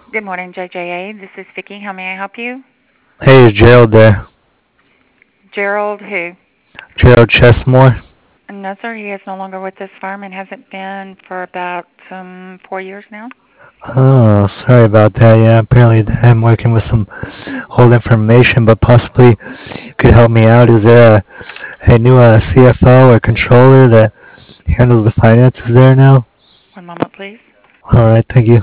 Good morning, JJA. This is Vicki. How may I help you? Hey, is Gerald there? Gerald who? Gerald Chesmore? No, sir. He is no longer with this firm and hasn't been for about 4 years now. Oh, sorry about that. Yeah, apparently I'm working with some old information, but possibly you could help me out. Is there a new CFO or controller that handles the finances there now? One moment, please. All right, thank you.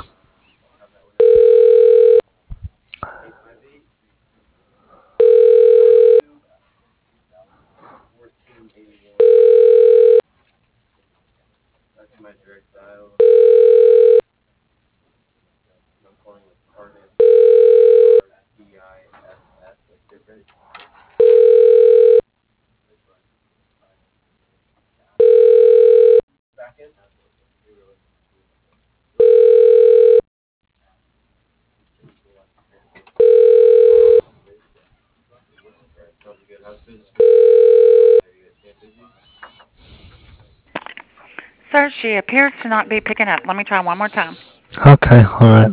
Sir, she appears to not be picking up. Let me try one more time. Okay, all right.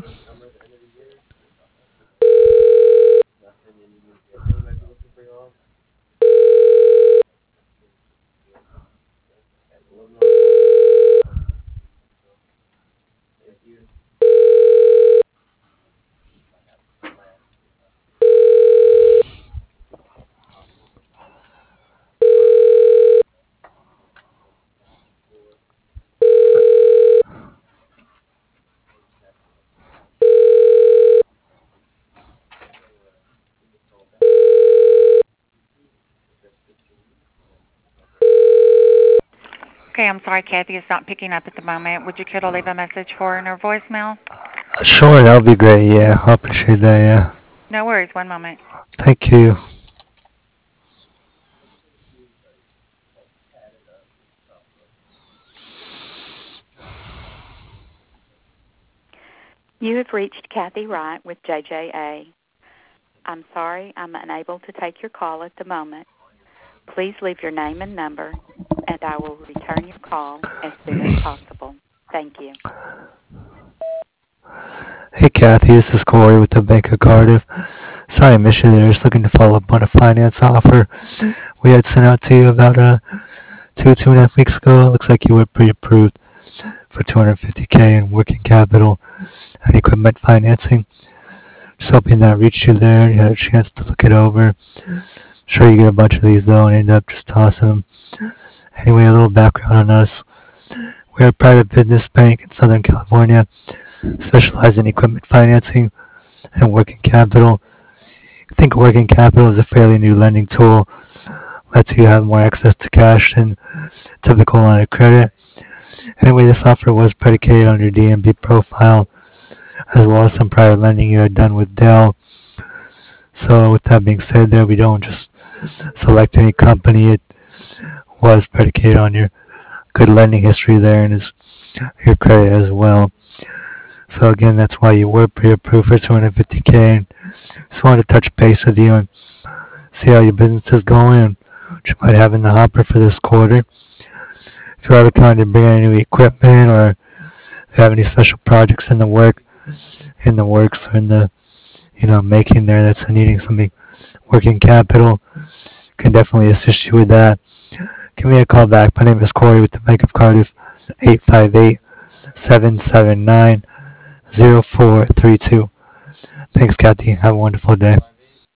Okay, I'm sorry, Kathy is not picking up at the moment. Would you care to leave a message for her in her voicemail? Sure, that'll be great. Yeah, I appreciate that. Yeah, No worries. One moment. thank you. You have reached Kathy Wright with JJA. I'm sorry I'm unable to take your call at the moment. Please leave your name and number, and I will return your call as soon as possible. Thank you. Hey, Kathy, this is Corey with the Bank of Cardiff. Sorry I missed you there. Just looking to follow up on a finance offer we had sent out to you about 2.5 weeks ago. It looks like you were pre-approved for 250K in working capital and equipment financing. Just hoping that reached you there and you had a chance to look it over. Sure you get a bunch of these though and end up just tossing them. Anyway, a little background on us. We're a private business bank in Southern California, specialize in equipment financing and working capital. I think working capital is a fairly new lending tool. Lets you have more access to cash than typical line of credit. Anyway, this offer was predicated on your DMB profile, as well as some prior lending you had done with Dell. So with that being said there, we don't just select any company. It was predicated on your good lending history there and your credit as well. So again, that's why you were pre-approved for 250K. And just wanted to touch base with you and see how your business is going and what you might have in the hopper for this quarter. If you're ever trying to bring in new equipment or if you have any special projects in the works or in the making there that's needing some working capital, can definitely assist you with that. Give me a call back. My name is Corey with the Bank of Cardiff, 858-779-0432. Thanks, Kathy. Have a wonderful day.